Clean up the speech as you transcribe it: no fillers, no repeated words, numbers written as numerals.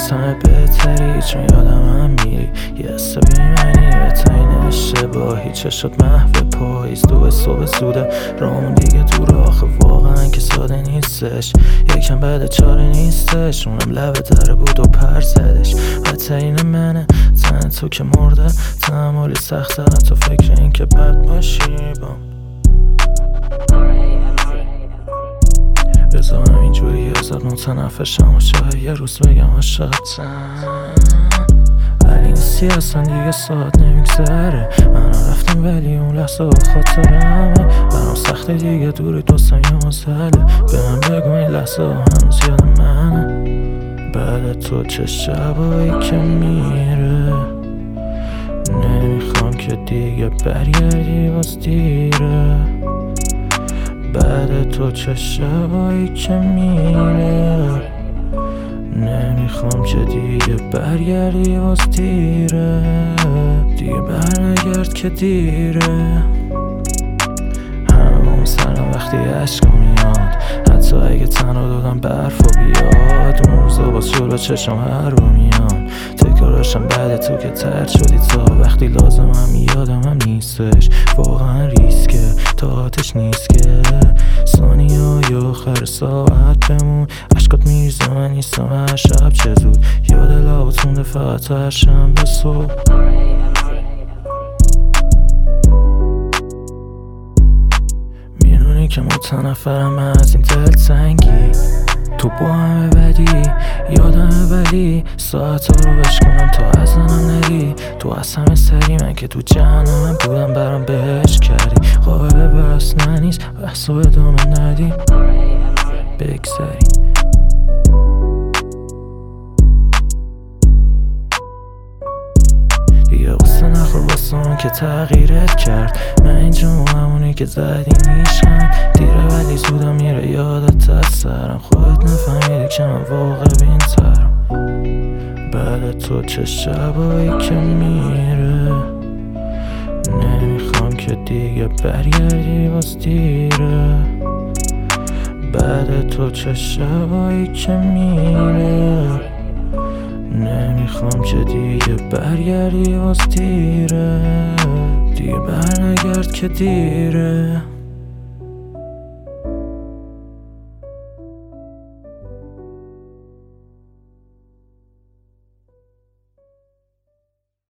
از همه بهتری، چون یادم هم میری یه حس بیمعنی بهترین اشتباهی. چشات محو پاییز، دو صبح زوده رامون دیگه دور، آخه واقعا که ساده نیستش، یکم بعد چاره نیستش، اونم لبه داره بود و پر زدش. بدترین منه تن تو که مرده، تحملی سخت دارن تو فکر این که بد باشی با بذارم اینجوری ازت متنفشم و شاید یه روز بگم عاشقتم، ولی نیستی اصلا دیگه ساعت نمیگذره، من رفتم ولی اون لحظه خاطرمه، برام سخته دیگه دوری دوستم یه مسئله، به من بگو این لحظه هنوز یاد منه. بعد تو چه شبایی که میره، نمیخوام که دیگه برگردی باز دیره. بعد تو چه شبایی که میره، نمیخوام که دیگه برگردی باز دیره، دیگه برنگرد که دیره. همون سرم وقتی عشق میاد، حتی اگه تنها دادم برف و بیاد، اون روزا باز جلو چشم هر رو میان، تکرارشم بعد تو که ترد شدی تا وقتی لازمم یادم هم نیستش، واقعا ریسکه تا آتش نیست که ثانیه های آخر ساعت بمون، عشقات میریزه من نیستم هر شب چه زود، یاد لابتونده فقط تا هر شنبه صبح. میدونی که متنفرم از این دلتنگی، تو با همه بدی یادمه ولی ساعت ها رو بشکنم تا ازنم نری، تو از همه سری من که تو جهنمم بودم برام بهش کردی، قابل بحث ننیست بحث و ادامه ندی بگذری. دیگه قصه نخور واسه اون که تغییرت کرد، من اینجا همونی که زدی میشن دیره ولی زودم میره یادت از سرم، خودت نفهمیدی که من واقع بین ترم. بعد تو چه شبایی که میره، نمیخوام که دیگه برگردی باز دیره. بعد تو چه شبایی که میره، نمیخوام که دیگه برگردی باز دیره، دیگه برنگرد که دیره.